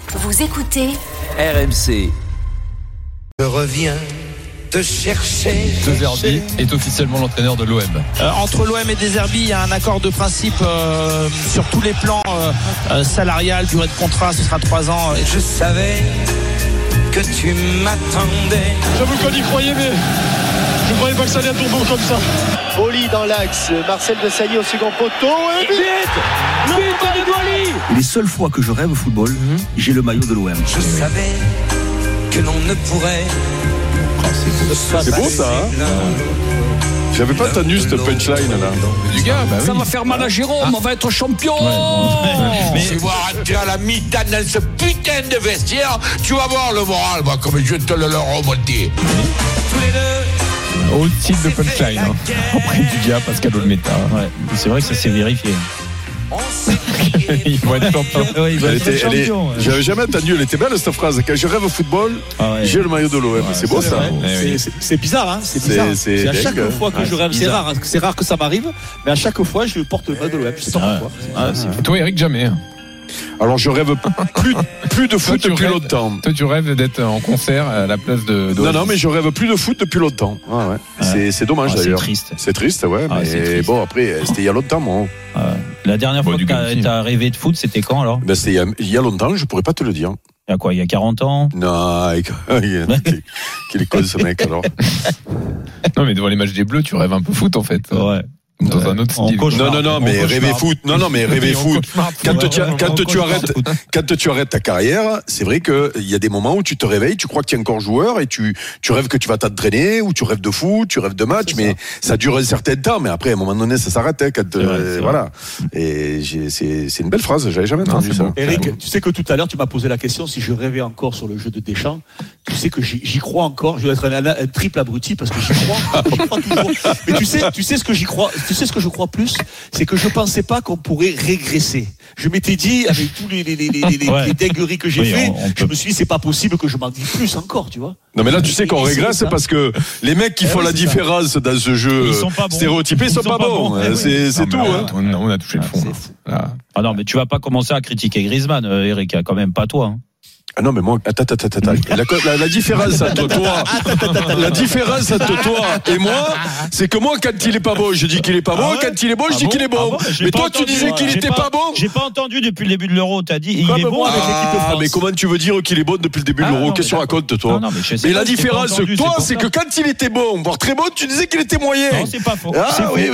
Vous écoutez RMC. Je reviens te chercher. De Zerbi est officiellement l'entraîneur de l'OM. Entre l'OM et De Zerbi, il y a un accord de principe sur tous les plans salarial, durée de contrat, ce sera 3 ans. Je savais que tu m'attendais. J'avoue qu'on y croyait, mais je ne croyais pas que ça allait à tourner comme ça. Oli dans l'axe, Marcel Desailly au second poteau. Et but de Boily. Les seules fois que je rêve football, j'ai le maillot de l'OM. Je savais que l'on ne pourrait. C'est beau ça, hein. J'avais pas entendu cette punchline là. Du gars, bah oui. Ça va faire mal à Jérôme, on va être champion. Mais tu vas rentrer à la mi-temps dans ce putain de vestiaire, tu vas voir le moral, moi, comme je te le remonter. Tous les deux. Au titre de punchline. Hein. Après du gars, Pascal Olmeta. Ouais, c'est vrai que ça s'est vérifié. Ils vont être champions. Ouais, J'avais jamais entendu, elle était belle cette phrase. Quand je rêve football, j'ai le maillot de l'OM. C'est beau ça. C'est bizarre, hein. C'est bizarre. C'est À chaque dingue. fois que je rêve, c'est rare. Hein. C'est rare que ça m'arrive, mais à chaque fois, je porte le maillot de l'OM. Je sais pas pourquoi. Et toi, Eric, jamais. Alors je rêve plus de foot depuis rêves- longtemps. Toi, tu rêves d'être en concert à la place de. Non, mais je rêve plus de foot depuis longtemps. C'est dommage C'est d'ailleurs. triste. C'est triste, ouais. Ah, c'est Mais triste. bon, après, c'était il y a longtemps, moi. La dernière fois du que golf, t'as rêvé de foot, c'était quand alors? Ben, c'était il y a longtemps, je pourrais pas te le dire. Il y a quoi? Il y a 40 ans? Non, quel est con ce mec alors. Non, mais devant les matchs des Bleus, tu rêves un peu foot en fait. Ouais. Dans un autre style. Non, mais rêver foot. Non, mais rêver foot. Quand tu arrêtes ta carrière, c'est vrai que il y a des moments où tu te réveilles, tu crois que tu es encore joueur et tu rêves que tu vas t'entraîner ou tu rêves de foot, tu rêves de match, mais ça dure un certain temps. Mais après, à un moment donné, ça s'arrête. Hein, voilà. Et c'est une belle phrase. J'avais jamais entendu ça. Eric, tu sais que tout à l'heure, tu m'as posé la question si je rêvais encore sur le jeu de Deschamps. Tu sais que j'y crois encore. Je vais être un triple abruti parce que j'y crois. J'y crois toujours. Mais tu sais ce que j'y crois. Tu sais ce que je crois plus, c'est que je pensais pas qu'on pourrait régresser. Je m'étais dit, avec tous les dingueries que j'ai fait, je me suis dit, c'est pas possible que je m'en dise plus encore, tu vois. Non, mais là, tu sais qu'on régresse parce que les mecs qui font la différence dans ce jeu stéréotypé, ils sont pas bons. C'est tout, hein. On a touché le fond. Ah non, mais tu vas pas commencer à critiquer Griezmann, Eric, quand même pas toi. Hein. Ah non, mais moi, attends. La différence entre toi, et moi, c'est que moi, quand il est pas bon, je dis qu'il est pas bon. Quand il est bon, je dis qu'il est bon. Mais toi, tu disais qu'il était pas bon. J'ai pas entendu depuis le début de l'Euro. T'as dit, il est bon avec l'équipe de France. Mais comment tu veux dire qu'il est bon depuis le début de l'Euro? Qu'est-ce que tu racontes, toi? Mais la différence, toi, c'est que quand il était bon, voire très bon, tu disais qu'il était moyen. Non, c'est pas faux. Ah oui,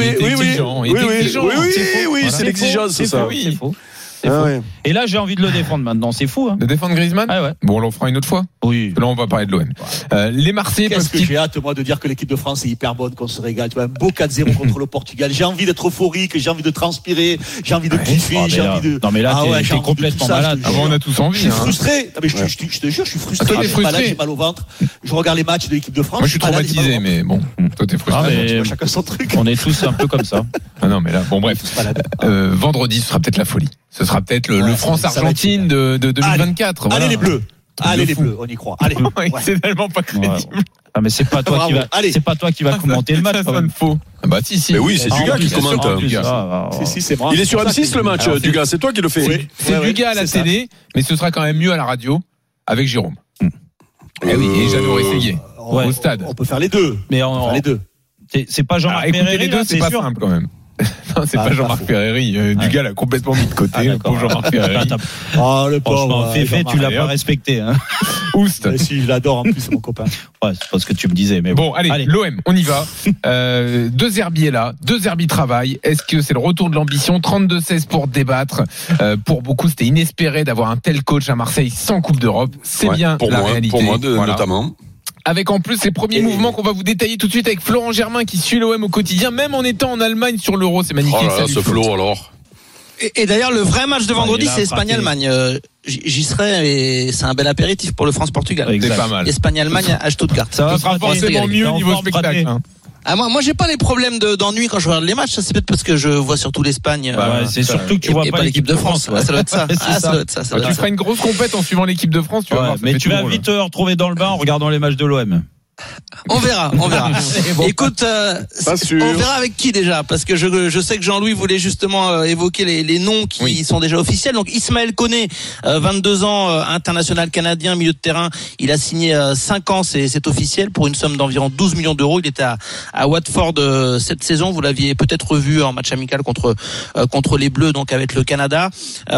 c'est l'exigence, ça. C'est faux. Et là, j'ai envie de le défendre maintenant. C'est fou, hein. De défendre Griezmann? Ah ouais. Bon, on l'en fera une autre fois. Oui. Là, on va parler de l'OM. Les Marseillais Qu'est-ce que j'ai hâte, moi, de dire que l'équipe de France est hyper bonne, qu'on se régale. Tu vois, un beau 4-0 contre le Portugal. J'ai envie d'être euphorique, j'ai envie de transpirer, j'ai envie de kiffer, j'ai envie de. Non, mais là, t'es complètement malade. On a tous envie. Je suis frustré. Mais je te jure, je suis frustré. Toi, t'es frustré. J'ai mal au ventre. Je regarde les matchs de l'équipe de France. Moi, je suis traumatisé, mais bon. Toi, t'es frustré. Chacun son truc. On est tous un peu comme ça. Ah non, mais là, bon, bref. Vendredi, ce sera peut-être la folie. Ce sera peut-être le France-Argentine de 2024. Allez les Bleus. Allez les Bleus, on y croit. Allez. C'est tellement pas crédible. Ah mais c'est pas toi qui va commenter le match. Ça sonne faux. Bah si. Mais oui, c'est Dugas qui commente. Si, c'est moi. Il est sur M6 le match, Dugas. C'est toi qui le fais. C'est Dugas à la télé, mais ce sera quand même mieux à la radio avec Jérôme. Et oui, et Jeannot Rességuier au stade. On peut faire les deux. Mais on les deux. C'est pas Jean-Marc Écoutez Ferreri, les deux, c'est pas simple quand même. Non, c'est pas Jean-Marc Ferreri. Dugas l'a complètement mis de côté. Le pauvre Jean-Marc Ferreri. Oh, le pauvre. Féfé, tu l'as pas respecté. Hein. Oust. Si, je l'adore en plus, c'est mon copain. Ouais, c'est pas ce que tu me disais. Mais bon, allez, l'OM, on y va. De Zerbi est là. De Zerbi travaille. Est-ce que c'est le retour de l'ambition? 32-16 pour débattre. Pour beaucoup, c'était inespéré d'avoir un tel coach à Marseille sans Coupe d'Europe. C'est bien la réalité. Pour moi, notamment. Avec en plus les premiers mouvements qu'on va vous détailler tout de suite avec Florent Germain qui suit l'OM au quotidien, même en étant en Allemagne sur l'Euro, c'est magnifique. Oh là là, ce Flo alors. Et d'ailleurs, le vrai match de vendredi, c'est Espagne-Allemagne. J'y serai et c'est un bel apéritif pour le France-Portugal. C'est pas mal. Espagne-Allemagne à Stuttgart. Ça sera forcément mieux au niveau spectacle. Moi, j'ai pas les problèmes d'ennui quand je regarde les matchs. Ça, c'est peut-être parce que je vois surtout l'Espagne. C'est surtout que tu vois pas l'équipe de France. Ça doit être ça. Tu feras une grosse compète en suivant l'équipe de France. Mais tu vas vite te retrouver dans le bain en regardant les matchs de l'OM. On verra. Écoute, on verra avec qui déjà, parce que je sais que Jean-Louis voulait justement évoquer les noms qui sont déjà officiels. Donc Ismaël Koné, 22 ans, international canadien, milieu de terrain. Il a signé 5 ans, c'est officiel, pour une somme d'environ 12 millions d'euros. Il était à Watford cette saison. Vous l'aviez peut-être vu en match amical contre les Bleus, donc avec le Canada.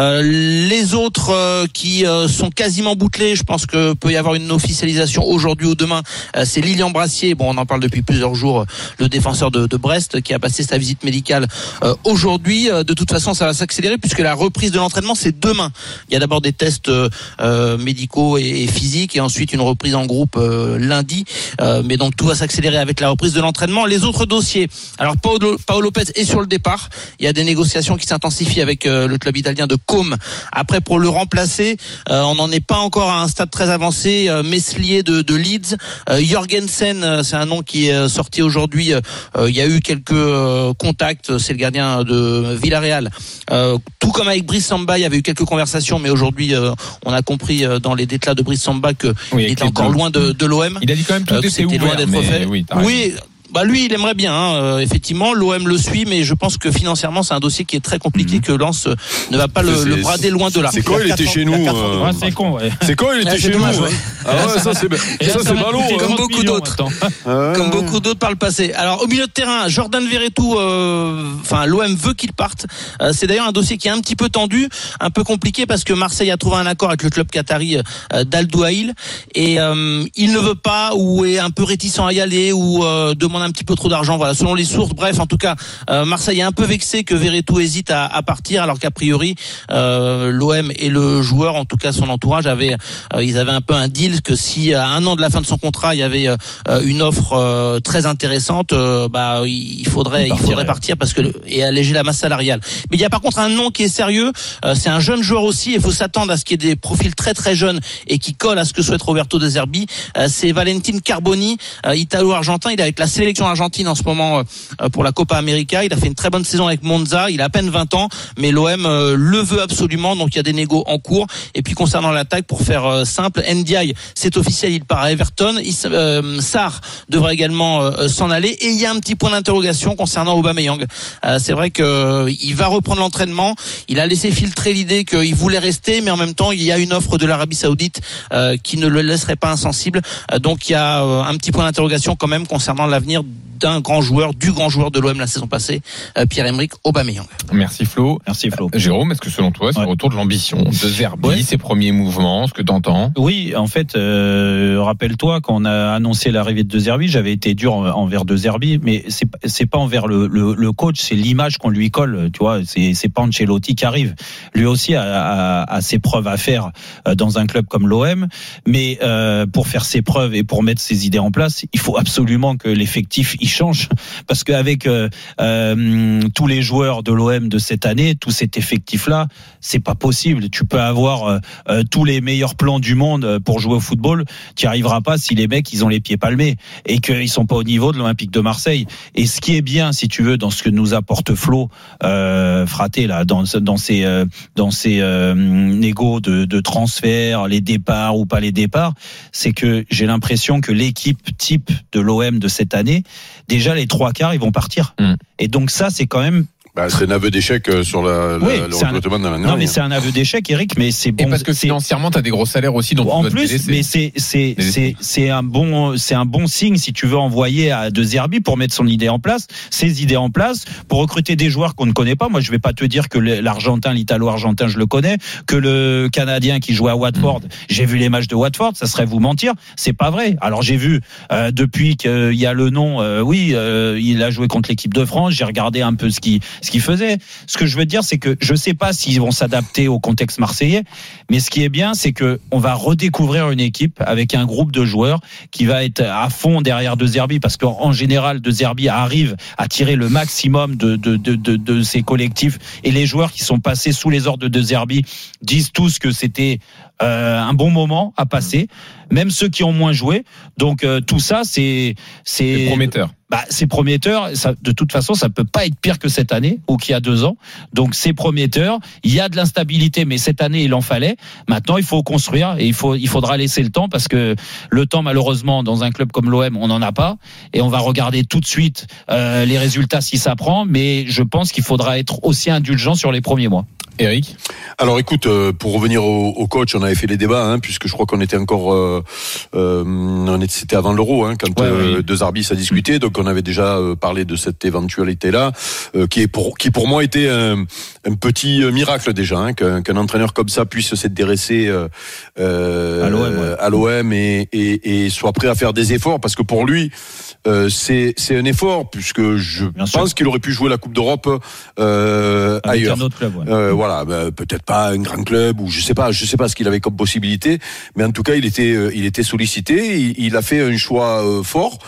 Les autres qui sont quasiment bouclés, je pense que peut y avoir une officialisation aujourd'hui ou demain. C'est Lilian Brassier, on en parle depuis plusieurs jours, le défenseur de Brest, qui a passé sa visite médicale aujourd'hui. De toute façon, ça va s'accélérer puisque la reprise de l'entraînement, c'est demain. Il y a d'abord des tests médicaux et physiques, et ensuite une reprise en groupe lundi. Mais donc tout va s'accélérer avec la reprise de l'entraînement. Les autres dossiers, alors Paolo Lopez est sur le départ. Il y a des négociations qui s'intensifient avec le club italien de Côme. Après, pour le remplacer, on n'en est pas encore à un stade très avancé. Meslier de Leeds, Jorgensen, c'est un nom qui est sorti aujourd'hui. Il y a eu quelques contacts, c'est le gardien de Villarreal. Tout comme avec Brice Samba, il y avait eu quelques conversations, mais aujourd'hui on a compris dans les déclats de Brice Samba qu'il était encore loin de l'OM. Il a dit quand même tout était ouvert, loin d'être fait. Oui. Lui, il aimerait bien, effectivement. L'OM le suit, mais je pense que financièrement, c'est un dossier qui est très compliqué, que Lens ne va pas le brader loin de là. C'est quand il était chez nous. C'est con, ouais. C'est quand il était chez nous. Ça c'est ballot. Comme beaucoup d'autres. Comme beaucoup d'autres par le passé. Alors, au milieu de terrain, Jordan Verretou, l'OM veut qu'il parte. C'est d'ailleurs un dossier qui est un petit peu tendu, un peu compliqué, parce que Marseille a trouvé un accord avec le club qatari d'Al Douail, et il ne veut pas, ou est un peu réticent à y aller, ou demande un petit peu trop d'argent, voilà, selon les sources. Bref, en tout cas, Marseille est un peu vexé que Verretou hésite à partir, alors qu'a priori l'OM et le joueur, en tout cas son entourage, ils avaient un peu un deal que si à 1 an de la fin de son contrat, il y avait une offre très intéressante, il faudrait partir et alléger la masse salariale. Mais il y a par contre un nom qui est sérieux, c'est un jeune joueur aussi, il faut s'attendre à ce qu'il y ait des profils très très jeunes et qui collent à ce que souhaite Roberto De Zerbi. C'est Valentin Carboni, italo-argentin. Il est avec la sélection argentine en ce moment pour la Copa América. Il a fait une très bonne saison avec Monza. Il a à peine 20 ans, mais l'OM le veut absolument. Donc il y a des négos en cours. Et puis concernant l'attaque, pour faire simple, Ndiaye, c'est officiel, il part à Everton. Sarr devrait également s'en aller. Et il y a un petit point d'interrogation concernant Aubameyang. C'est vrai qu'il va reprendre l'entraînement. Il a laissé filtrer l'idée qu'il voulait rester, mais en même temps, il y a une offre de l'Arabie Saoudite qui ne le laisserait pas insensible. Donc il y a un petit point d'interrogation quand même concernant l'avenir du grand joueur de l'OM la saison passée, Pierre-Emerick Aubameyang. Merci Flo. Jérôme, est-ce que selon toi, c'est le retour de l'ambition de Zerbi, ses premiers mouvements, ce que tu entends? Oui, en fait, rappelle-toi, quand on a annoncé l'arrivée de Zerbi, j'avais été dur envers De Zerbi, mais c'est pas envers le coach, c'est l'image qu'on lui colle, tu vois, c'est pas Ancelotti qui arrive. Lui aussi a ses preuves à faire dans un club comme l'OM, mais pour faire ses preuves et pour mettre ses idées en place, il faut absolument que l'effectif il change, parce qu'avec tous les joueurs de l'OM de cette année, tout cet effectif-là, c'est pas possible. Tu peux avoir tous les meilleurs plans du monde pour jouer au football, tu n'y arriveras pas si les mecs ils ont les pieds palmés et qu'ils sont pas au niveau de l'Olympique de Marseille. Et ce qui est bien, si tu veux, dans ce que nous apporte Flo Fraté là, dans ces négos de transfert, les départs ou pas les départs, c'est que j'ai l'impression que l'équipe type de l'OM de cette année, déjà les 3/4 ils vont partir. Et donc ça c'est quand même c'est un aveu d'échec sur le recrutement de la manière. Non, mais c'est un aveu d'échec, Eric, mais c'est bon. Et parce que financièrement, t'as des gros salaires aussi, donc en plus, mais c'est un bon signe si tu veux envoyer à De Zerbi pour mettre ses idées en place, pour recruter des joueurs qu'on ne connaît pas. Moi, je vais pas te dire que l'Italo-argentin, je le connais, que le Canadien qui jouait à Watford, j'ai vu les matchs de Watford, ça serait vous mentir, c'est pas vrai. Alors j'ai vu depuis qu'il y a le nom, il a joué contre l'équipe de France, j'ai regardé un peu ce qu'il faisait. Ce que je veux dire, c'est que je sais pas s'ils vont s'adapter au contexte marseillais, mais ce qui est bien, c'est que on va redécouvrir une équipe avec un groupe de joueurs qui va être à fond derrière De Zerbi, parce qu'en général, De Zerbi arrive à tirer le maximum de ses collectifs, et les joueurs qui sont passés sous les ordres de De Zerbi disent tous que c'était un bon moment à passer, même ceux qui ont moins joué. Donc tout ça, c'est prometteur. c'est prometteur. Ça, de toute façon, ça peut pas être pire que cette année ou qu'il y a 2 ans. Donc c'est prometteur. Il y a de l'instabilité, mais cette année il en fallait. Maintenant il faut construire et il faudra laisser le temps parce que le temps malheureusement dans un club comme l'OM on n'en a pas et on va regarder tout de suite les résultats si ça prend. Mais je pense qu'il faudra être aussi indulgent sur les premiers mois. Eric ? Alors écoute, pour revenir au coach, on avait fait les débats, puisque je crois qu'on était encore, c'était avant l'Euro, quand De Zerbi a discuté, donc on avait déjà parlé de cette éventualité-là, qui pour moi était un petit miracle déjà, qu'un entraîneur comme ça puisse s'intéresser à l'OM et soit prêt à faire des efforts, parce que pour lui, c'est un effort, puisque je pense qu'il aurait pu jouer la Coupe d'Europe ailleurs. Un autre club, voilà, peut-être pas un grand club ou je sais pas ce qu'il avait comme possibilité, mais en tout cas il était sollicité, il a fait un choix fort.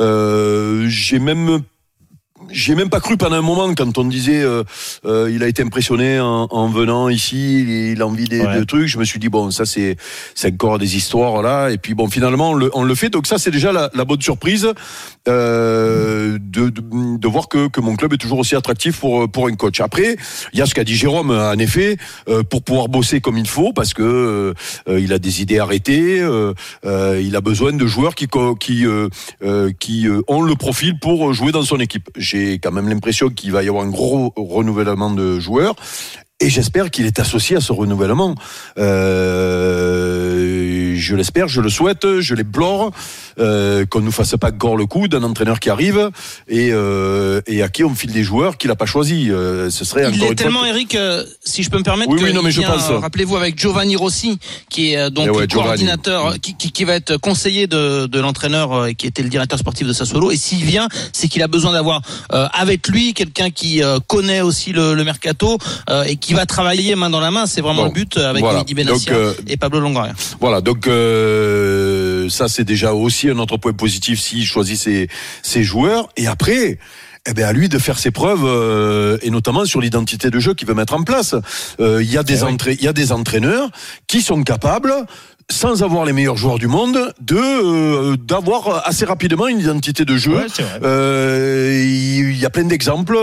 J'ai même pas cru pendant un moment quand on disait il a été impressionné en venant ici, il a envie de trucs. Je me suis dit bon, ça c'est encore des histoires là, et puis bon finalement on le fait, donc ça c'est déjà la bonne surprise de voir que mon club est toujours aussi attractif pour un coach. Après il y a ce qu'a dit Jérôme, en effet, pour pouvoir bosser comme il faut, parce que il a des idées arrêtées, il a besoin de joueurs qui ont le profil pour jouer dans son équipe. J'ai quand même l'impression qu'il va y avoir un gros renouvellement de joueurs. Et j'espère qu'il est associé à ce renouvellement. Je l'espère, je le souhaite, je l'implore, qu'on ne nous fasse pas gore le coup d'un entraîneur qui arrive et à qui on file des joueurs qu'il n'a pas choisi. Ce serait encore tellement, Eric, si je peux me permettre, je pense. Rappelez-vous avec Giovanni Rossi, qui est donc le coordinateur, qui va être conseiller de l'entraîneur, qui était le directeur sportif de Sassuolo. Et s'il vient, c'est qu'il a besoin d'avoir avec lui quelqu'un qui connaît aussi le mercato et qui va travailler main dans la main. C'est vraiment le but avec Mehdi Benassia et Pablo Longoria. Voilà, donc ça c'est déjà aussi un autre point positif s'il choisit ses joueurs. Et après, à lui de faire ses preuves, et notamment sur l'identité de jeu qu'il veut mettre en place. Il y a des entraîneurs qui sont capables, sans avoir les meilleurs joueurs du monde, d'avoir assez rapidement une identité de jeu. Il y a plein d'exemples.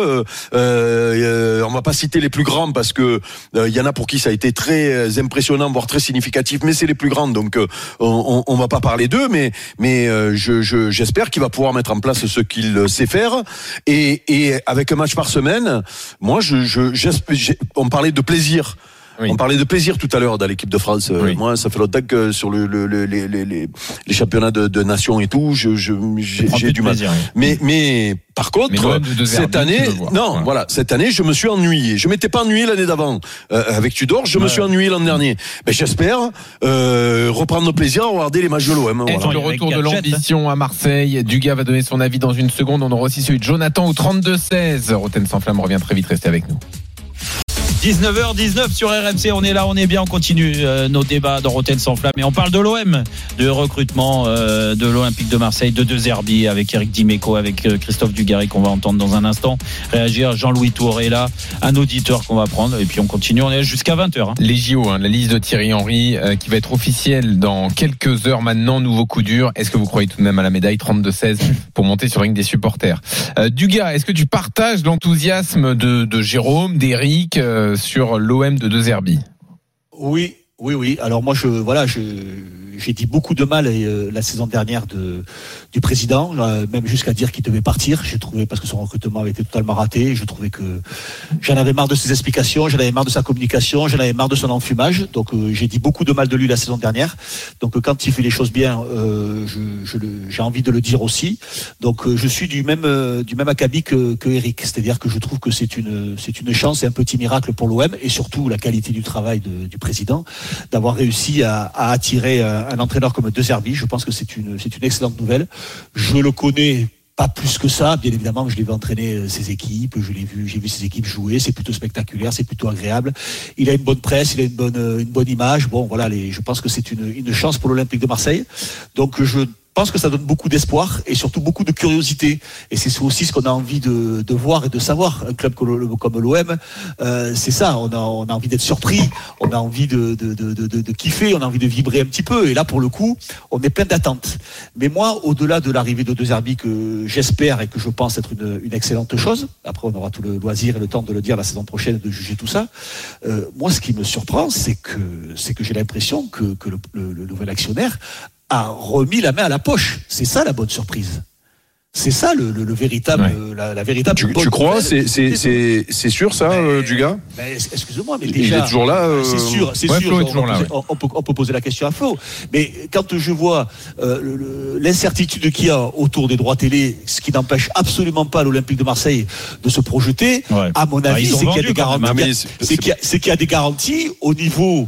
On va pas citer les plus grands parce que il y en a pour qui ça a été très impressionnant, voire très significatif, mais c'est les plus grands, donc on va pas parler d'eux, mais j'espère qu'il va pouvoir mettre en place ce qu'il sait faire, et avec un match par semaine, moi on parlait de plaisir. Oui. On parlait de plaisir tout à l'heure dans l'équipe de France. Oui. Moi, ça fait longtemps que sur les championnats de nations et tout, j'ai du mal. Plaisir, oui. Mais par contre, cette année, cette année, je me suis ennuyé. Je m'étais pas ennuyé l'année d'avant avec Tudor. Je me suis ennuyé l'an dernier. Mais j'espère reprendre plaisir à regarder les matchs de l'OM. Voilà. Le retour de l'ambition à Marseille. Dugas va donner son avis dans une seconde. On aura aussi celui de Jonathan au 32-16. Roten sans flamme revient très vite. Restez avec nous. 19h19 sur RMC, on est là, on est bien, on continue nos débats dans Roten sans flamme et on parle de l'OM, de recrutement de l'Olympique de Marseille, de Zerbi avec Eric Dimeco, avec Christophe Dugarry qu'on va entendre dans un instant réagir, Jean-Louis Touré là, un auditeur qu'on va prendre et puis on continue, on est jusqu'à 20h. Les JO, la liste de Thierry Henry qui va être officielle dans quelques heures maintenant, nouveau coup dur. Est-ce que vous croyez tout de même à la médaille 32-16 pour monter sur le ring des supporters? Dugas, est-ce que tu partages l'enthousiasme de Jérôme, d'Eric sur l'OM de Zerbi? Oui. Alors moi, j'ai dit beaucoup de mal la saison dernière du président, même jusqu'à dire qu'il devait partir. J'ai trouvé, parce que son recrutement avait été totalement raté, je trouvais que j'en avais marre de ses explications, j'en avais marre de sa communication, j'en avais marre de son enfumage. Donc j'ai dit beaucoup de mal de lui la saison dernière. Donc quand il fait les choses bien, j'ai envie de le dire aussi. Donc je suis du même acabit que Eric, c'est-à-dire que je trouve que c'est une chance et un petit miracle pour l'OM, et surtout la qualité du travail du président, d'avoir réussi à attirer un entraîneur comme De Zerbi. Je pense que c'est une excellente nouvelle. Je le connais pas plus que ça, bien évidemment. Je l'ai vu entraîner ses équipes, j'ai vu ses équipes jouer. C'est plutôt spectaculaire, c'est plutôt agréable. Il a une bonne presse, il a une bonne image. Bon, voilà, je pense que c'est une chance pour l'Olympique de Marseille. Donc pense que ça donne beaucoup d'espoir et surtout beaucoup de curiosité. Et c'est aussi ce qu'on a envie de voir et de savoir. Un club comme l'OM, c'est ça. On a envie d'être surpris, on a envie de kiffer, on a envie de vibrer un petit peu. Et là, pour le coup, on est plein d'attentes. Mais moi, au-delà de l'arrivée de De Zerbi, que j'espère et que je pense être une excellente chose, après on aura tout le loisir et le temps de le dire la saison prochaine, de juger tout ça. Moi, ce qui me surprend, c'est que j'ai l'impression que le nouvel actionnaire a remis la main à la poche. C'est ça la bonne surprise. C'est ça le véritable, la véritable. Tu crois, c'est sûr ça, du gars. Excuse-moi, mais déjà, il est toujours là. C'est sûr. On peut poser la question à Flo. Mais quand je vois l'incertitude qu'il y a autour des droits télé, ce qui n'empêche absolument pas l'Olympique de Marseille de se projeter, à mon avis, c'est qu'il y a des garanties. C'est qu'il y a des garanties au niveau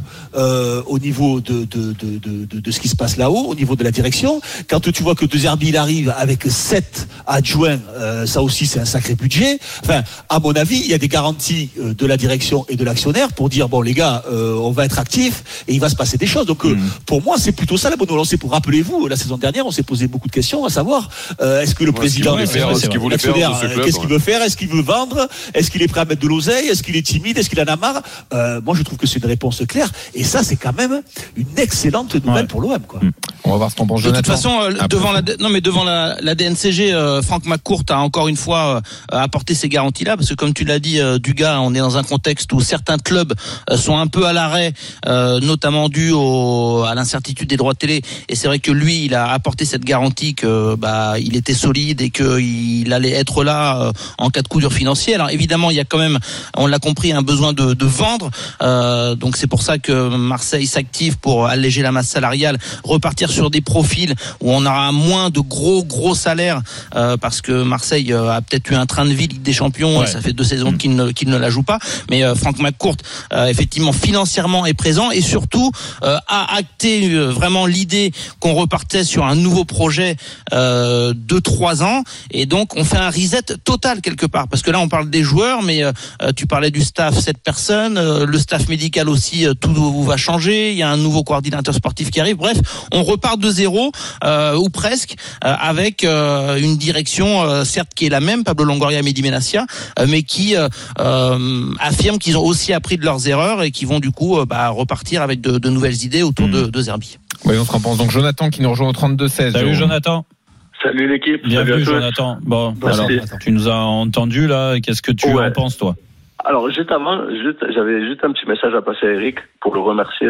de ce qui se passe là-haut, au niveau de la direction. Quand tu vois que De Zerbi il arrive avec 7 adjoints, ça aussi c'est un sacré budget. Enfin, à mon avis, il y a des garanties de la direction et de l'actionnaire pour dire bon les gars, on va être actifs et il va se passer des choses. Donc pour moi, c'est plutôt ça la bonne relance. Rappelez-vous, la saison dernière, on s'est posé beaucoup de questions à savoir est-ce que le président, qu'est-ce qu'il veut faire, est-ce qu'il veut vendre, est-ce qu'il est prêt à mettre de l'oseille, est-ce qu'il est timide, est-ce qu'il en a marre. Moi, je trouve que c'est une réponse claire et ça, c'est quand même une excellente nouvelle pour l'OM, quoi. On va voir ce qu'on pense. De toute façon, devant la DNCG, Franck McCourt a encore une fois apporté ces garanties-là, parce que comme tu l'as dit, Dugas, on est dans un contexte où certains clubs sont un peu à l'arrêt, notamment dû à l'incertitude des droits de télé. Et c'est vrai que lui, il a apporté cette garantie que il était solide et qu'il allait être là en cas de coup dur financier. Alors évidemment, il y a quand même, on l'a compris, un besoin de vendre. Donc c'est pour ça que Marseille s'active pour alléger la masse salariale, repartir sur des profils où on aura moins de gros salaires, parce que Marseille a peut-être eu un train de vie Ligue des Champions, et ça fait 2 saisons qu'il ne la joue pas. Mais Franck McCourt, effectivement, financièrement est présent et surtout a acté vraiment l'idée qu'on repartait sur un nouveau projet de 3 ans, et donc on fait un reset total quelque part, parce que là on parle des joueurs, mais tu parlais du staff, 7 personnes, le staff médical aussi, tout va changer, il y a un nouveau coordinateur sportif qui arrive, bref, on repart de zéro, ou presque, avec une direction certes qui est la même, Pablo Longoria et Mehdi Benassia, mais qui affirment qu'ils ont aussi appris de leurs erreurs et qui vont du coup repartir avec de nouvelles idées autour de Zerbi. Oui, on se pense. Donc Jonathan qui nous rejoint au 32-16. Salut Jonathan. Salut l'équipe. Bienvenue Jonathan. Bon, alors, tu nous as entendu là, qu'est-ce que tu en penses toi? Alors juste avant, j'avais juste un petit message à passer à Eric pour le remercier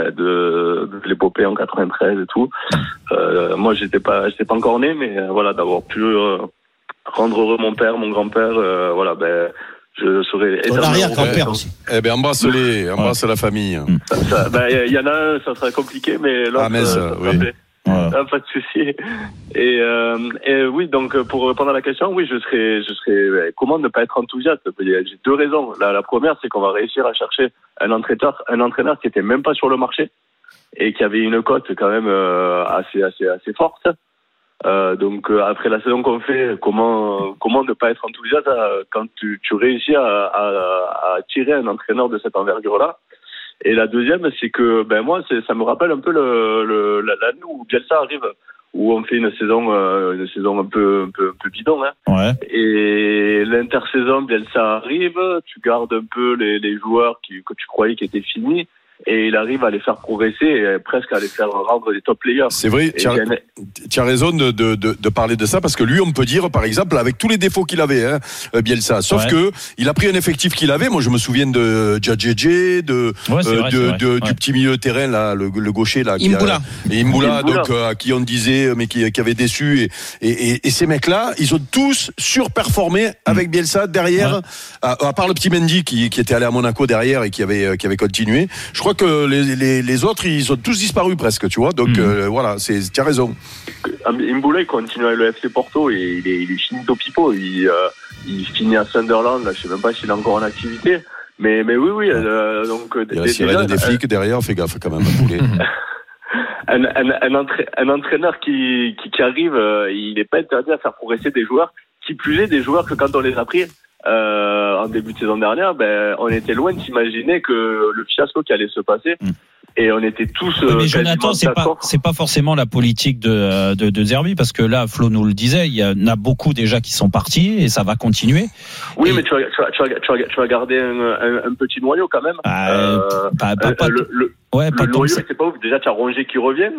de l'épopée en 93 et tout. Moi j'étais pas encore né, mais voilà, d'avoir pu rendre heureux mon père, mon grand-père, je serais ton arrière-grand-père aussi. Eh ben embrasse la famille. Il y en a un, ça sera compliqué, mais l'autre, oui. Pas de souci. Et oui, donc pour répondre à la question, oui, je serais. Comment ne pas être enthousiaste? J'ai 2 raisons. La première, c'est qu'on va réussir à chercher un entraîneur qui était même pas sur le marché et qui avait une cote quand même assez forte. Donc après la saison qu'on fait, comment ne pas être enthousiaste quand tu réussis à tirer un entraîneur de cette envergure-là. Et la deuxième, c'est que moi, ça me rappelle un peu l'année où Bielsa arrive, où on fait une saison un peu bidon, hein. Ouais. Et l'intersaison, Bielsa arrive, tu gardes un peu les joueurs que tu croyais qui étaient finis. Et il arrive à les faire progresser et presque à les faire rendre des top players. C'est vrai, tu as raison de parler de ça, parce que lui, on peut dire, par exemple, avec tous les défauts qu'il avait, Bielsa, sauf que il a pris un effectif qu'il avait. Moi, je me souviens de Djadjedje, du petit milieu de terrain, là, le gaucher, là, Imbula, donc, à qui on disait, mais qui avait déçu. Et ces mecs-là, ils ont tous surperformé avec Bielsa derrière, à part le petit Mendy qui était allé à Monaco derrière et qui avait continué. Je crois que les autres, ils ont tous disparu presque, tu vois. Donc voilà, tu as raison. Imbula, il continue avec le FC Porto et il est finito pipo. Il finit à Sunderland. Là, je sais même pas s'il est encore en activité. Mais oui. Donc il y a la sirène des flics derrière. Fais gaffe quand même. Un entraîneur qui arrive, il n'est pas interdit à faire progresser des joueurs. Qui plus est, des joueurs que quand on les a pris en début de saison dernière, on était loin d'imaginer que le fiasco qui allait se passer, Et on était tous. Mais Jonathan, c'est pas forcément la politique de Zerbi, parce que là, Flo nous le disait, il y en a beaucoup déjà qui sont partis et ça va continuer. Oui, mais tu vas garder un petit noyau quand même. Le noyau, c'est pas ouf. Déjà, tu as Rongier qui revient.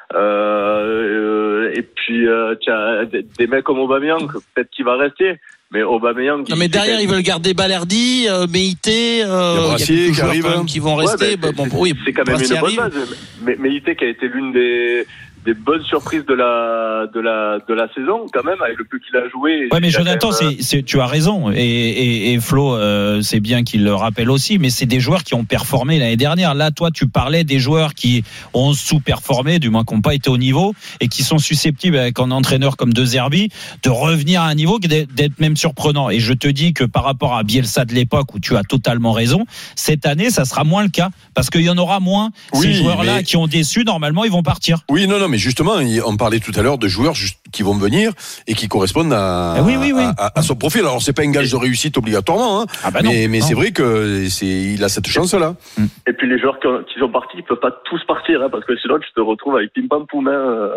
Et puis tu as des mecs comme Aubameyang, peut-être qu'il va rester. Mais Aubameyang. Non, mais derrière, ils veulent garder Balerdi, Meïté, Brassier qui arrive, qui vont rester. Oui, c'est quand même une bonne base. Mais Meïté qui a été l'une des bonnes surprises de la saison, quand même, avec le peu qu'il a joué. Ouais, mais Jonathan, tu as raison. Et Flo, c'est bien qu'il le rappelle aussi, mais c'est des joueurs qui ont performé l'année dernière. Là, toi, tu parlais des joueurs qui ont sous-performé, du moins qui n'ont pas été au niveau, et qui sont susceptibles, avec un entraîneur comme De Zerbi, de revenir à un niveau d'être même surprenant. Et je te dis que par rapport à Bielsa de l'époque, où tu as totalement raison, cette année, ça sera moins le cas, parce qu'il y en aura moins. Ces joueurs-là qui ont déçu, normalement, ils vont partir. Oui, non, mais justement, on parlait tout à l'heure de joueurs qui vont venir et qui correspondent à son profil. Alors, c'est pas un gage de réussite obligatoirement, mais c'est vrai qu'il a cette chance-là. Et puis, les joueurs qui sont partis, ils peuvent pas tous partir, parce que sinon, tu te retrouves avec pim pam poum,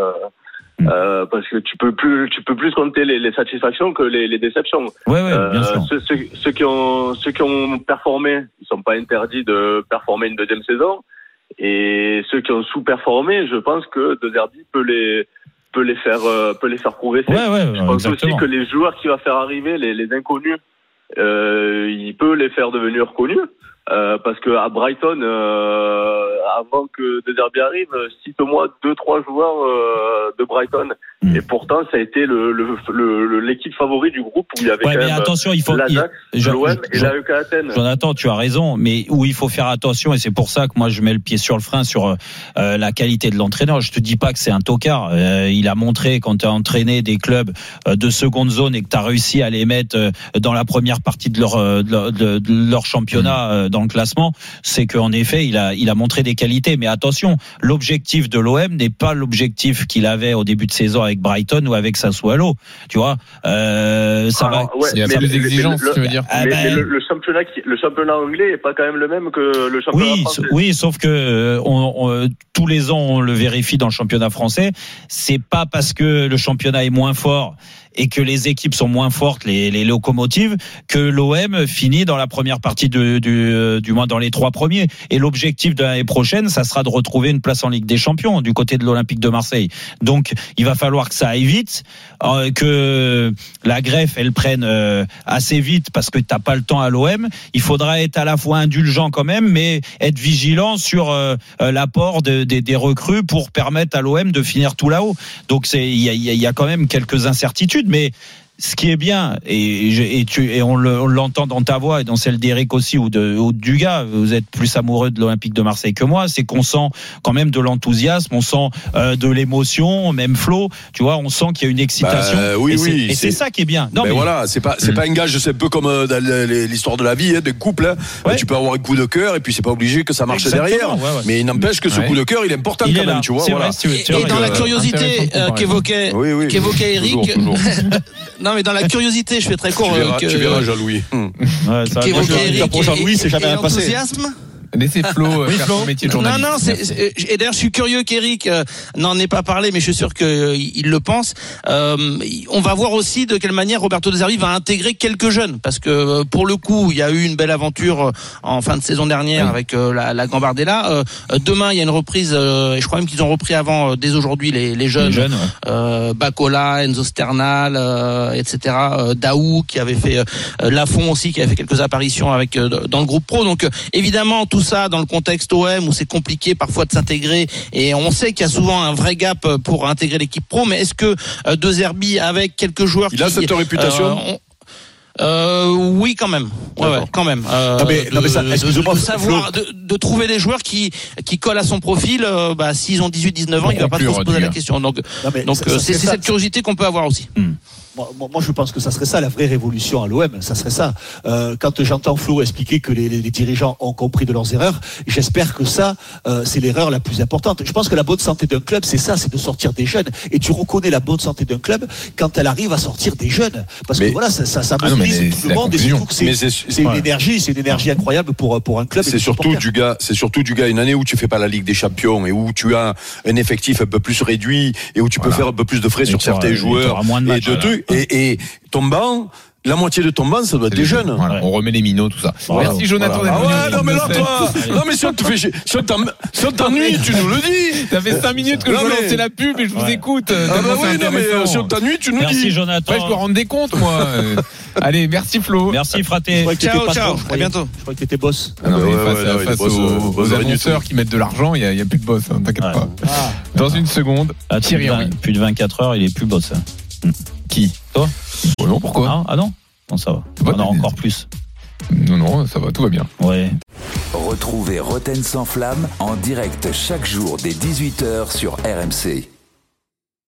parce que tu peux plus compter les satisfactions que les déceptions. Bien sûr. Ceux qui ont performé, ils sont pas interdits de performer une deuxième saison. Et ceux qui ont sous-performé, je pense que De Zerbi peut les faire progresser. Je pense aussi que les joueurs qu'il va faire arriver, les inconnus, il peut les faire devenir connus. Parce que à Brighton, avant que De Zerbi arrive, cite-moi 2-3 joueurs de Brighton. Et pourtant, ça a été l'équipe favorite du groupe, où il y avait quand même l'Ajax, l'OM et l'AEK Athènes. Jonathan, tu as raison, mais où il faut faire attention, et c'est pour ça que moi je mets le pied sur le frein sur la qualité de l'entraîneur. Je te dis pas que c'est un tocard. Il a montré, quand tu as entraîné des clubs de seconde zone et que tu as réussi à les mettre dans la première partie de leur championnat, dans le classement, c'est qu'en effet il a montré des qualités. Mais attention, l'objectif de l'OM n'est pas l'objectif qu'il avait au début de saison avec Brighton ou avec Sassuolo, tu vois. Ça va. Il y a plus d'exigences, tu veux dire. Mais le championnat anglais est pas quand même le même que le championnat français. Oui, sauf que tous les ans on le vérifie dans le championnat français. C'est pas parce que le championnat est moins fort et que les équipes sont moins fortes, les locomotives, que l'OM finit dans la première partie du moins dans les 3 premiers. Et l'objectif de l'année prochaine, ça sera de retrouver une place en Ligue des Champions du côté de l'Olympique de Marseille. Donc, il va falloir que ça aille vite, que la greffe, elle prenne assez vite, parce que t'as pas le temps à l'OM. Il faudra être à la fois indulgent quand même, mais être vigilant sur l'apport des recrues pour permettre à l'OM de finir tout là-haut. Donc, il y a quand même quelques incertitudes. Mais ce qui est bien, et on l'entend dans ta voix et dans celle d'Eric aussi, ou du gars, vous êtes plus amoureux de l'Olympique de Marseille que moi, c'est qu'on sent quand même de l'enthousiasme, on sent de l'émotion, même Flo, tu vois, on sent qu'il y a une excitation. Et c'est ça qui est bien. Non, mais voilà, c'est pas un gage, c'est un peu comme dans l'histoire de la vie, des couples. Tu peux avoir un coup de cœur et puis c'est pas obligé que ça marche derrière. Mais il n'empêche que ce coup de cœur, il est important quand même, tu vois. Et dans la curiosité qu'évoquait Eric. Non, mais dans la curiosité, je fais très court. Tu verras Jean-Louis. Jean-Louis, c'est jamais un passé. Laissez Flo faire son métier de journaliste. Et d'ailleurs, je suis curieux qu'Eric n'en ait pas parlé, mais je suis sûr qu'il le pense. On va voir aussi de quelle manière Roberto De Zerbi va intégrer quelques jeunes, parce que pour le coup, il y a eu une belle aventure en fin de saison dernière avec la Gambardella. Demain, il y a une reprise, et je crois même qu'ils ont repris avant, dès aujourd'hui, les jeunes. Bacola, Enzo Sternal, etc. Daou, qui avait fait Lafont aussi, qui avait fait quelques apparitions dans le groupe pro. Donc, évidemment, tout ça dans le contexte OM où c'est compliqué parfois de s'intégrer, et on sait qu'il y a souvent un vrai gap pour intégrer l'équipe pro. Mais est-ce que De Zerbi, avec quelques joueurs, il a cette réputation? Oui, quand même. Quand même. De savoir, de trouver des joueurs qui collent à son profil. S'ils ont 18-19 ans, il va pas trop se poser la question. Donc c'est cette curiosité qu'on peut avoir aussi. Moi, je pense que ça serait ça la vraie révolution à l'OM. Ça serait ça. Quand j'entends Flo expliquer que les dirigeants ont compris de leurs erreurs, j'espère que ça, c'est l'erreur la plus importante. Je pense que la bonne santé d'un club, c'est ça, c'est de sortir des jeunes. Et tu reconnais la bonne santé d'un club quand elle arrive à sortir des jeunes. Parce que voilà, ça mobilise tout le monde. Et surtout que c'est une énergie incroyable pour un club. C'est surtout du gars, une année où tu fais pas la Ligue des Champions et où tu as un effectif un peu plus réduit et où tu peux faire un peu plus de frais sur certains joueurs et ton banc, la moitié de ton banc, ça doit être des jeunes. Voilà. On remet les minots, tout ça. Merci Jonathan. Non mais là toi, non mais si on t'ennuie, tu nous le dis. Ça fait 5 minutes que je veux lancer la pub et je vous écoute. Mais si on t'ennuie, tu nous dis. Merci Jonathan. Après je dois rendre des comptes moi. Allez, merci Flo. Merci Fraté. Ciao, à bientôt. Je crois que t'étais boss. Face aux annonceurs qui mettent de l'argent, il y a plus de boss, t'inquiète pas. Dans une seconde, Thierry Henry. Plus de 24 heures, il est plus boss. Qui? Toi? Non, pourquoi? Ah non, ça va. On a encore plus. Non, ça va, tout va bien. Ouais. Retrouvez Roten sans flamme en direct chaque jour dès 18h sur RMC.